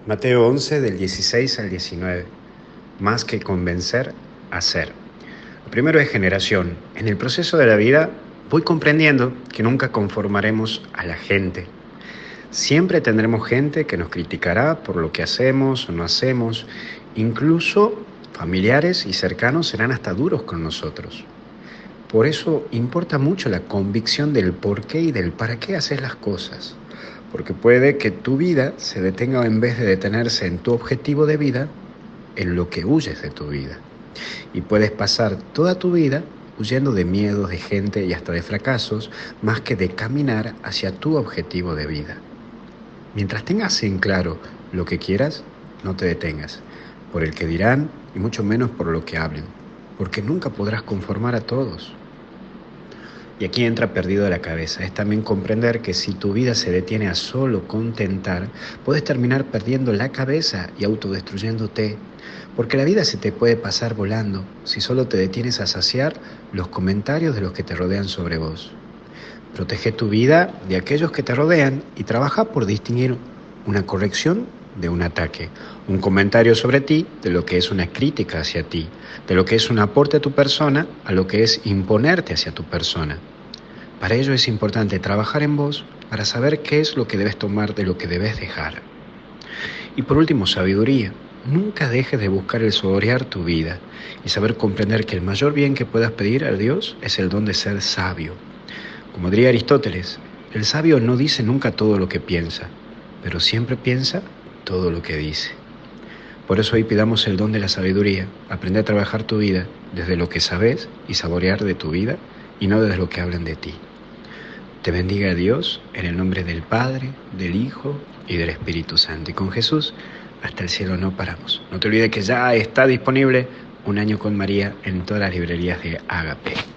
Mateo 11, del 16 al 19. Más que convencer, hacer. Lo primero es generación. En el proceso de la vida voy comprendiendo que nunca conformaremos a la gente. Siempre tendremos gente que nos criticará por lo que hacemos o no hacemos. Incluso familiares y cercanos serán hasta duros con nosotros. Por eso importa mucho la convicción del por qué y del para qué haces las cosas. Porque puede que tu vida se detenga en vez de detenerse en tu objetivo de vida, en lo que huyes de tu vida. Y puedes pasar toda tu vida huyendo de miedos, de gente y hasta de fracasos, más que de caminar hacia tu objetivo de vida. Mientras tengas en claro lo que quieras, no te detengas por el que dirán y mucho menos por lo que hablen, porque nunca podrás conformar a todos. Y aquí entra perdido de la cabeza. Es también comprender que si tu vida se detiene a solo contentar, puedes terminar perdiendo la cabeza y autodestruyéndote. Porque la vida se te puede pasar volando si solo te detienes a saciar los comentarios de los que te rodean sobre vos. Protege tu vida de aquellos que te rodean y trabaja por distinguir una corrección de un ataque, un comentario sobre ti de lo que es una crítica hacia ti, de lo que es un aporte a tu persona a lo que es imponerte hacia tu persona. Para ello es importante trabajar en vos para saber qué es lo que debes tomar de lo que debes dejar. Y por último, sabiduría. Nunca dejes de buscar el saborear tu vida y saber comprender que el mayor bien que puedas pedir a Dios es el don de ser sabio. Como diría Aristóteles, el sabio no dice nunca todo lo que piensa, pero siempre piensa todo lo que dice. Por eso hoy pidamos el don de la sabiduría, aprender a trabajar tu vida desde lo que sabes y saborear de tu vida y no desde lo que hablan de ti. Te bendiga Dios en el nombre del Padre, del Hijo y del Espíritu Santo. Y con Jesús hasta el cielo no paramos. No te olvides que ya está disponible Un Año con María en todas las librerías de Agape.